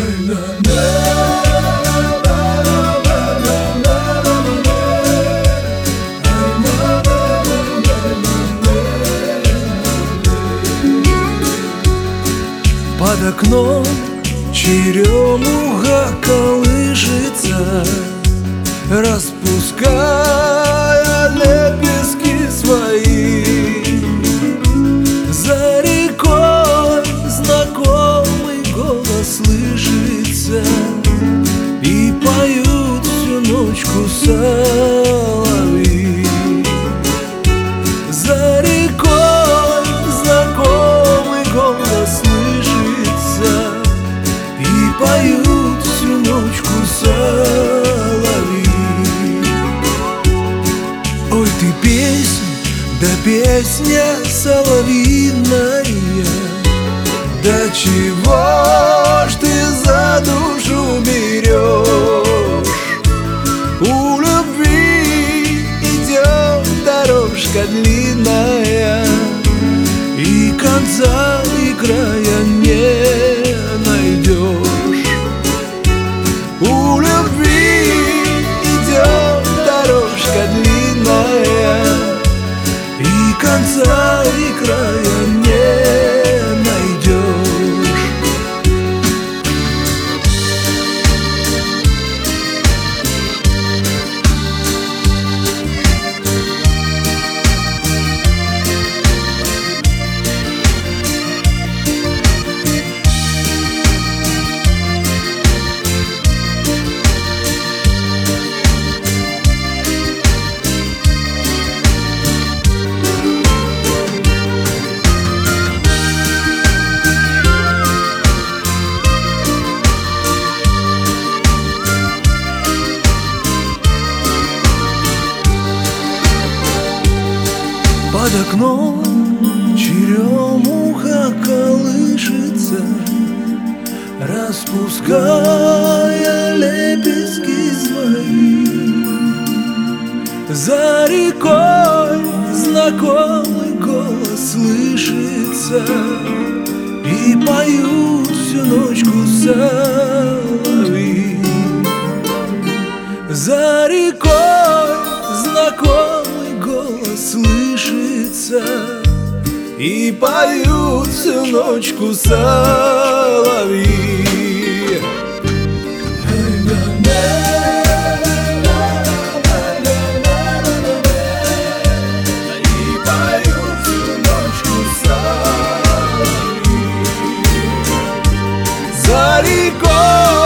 Под окном черемуха колышется, распуская лепестки свои. За рекой знакомый голос слышится, и поют всю ночку соловьи. За рекой знакомый голос слышится, и поют всю ночку соловьи. Ой, ты песня, да песня соловьиная, да чего ж ты за душу берешь? У любви идет дорожка длинная, и конца и края не найдешь. У любви идет дорожка длинная, и конца и края не найдешь. Под окном черемуха колышется, распуская лепестки свои. За рекой знакомый голос слышится, и поют всю ночку соловьи. За рекой знакомый голос слышится, и поют всю ночку соловьи. За рекой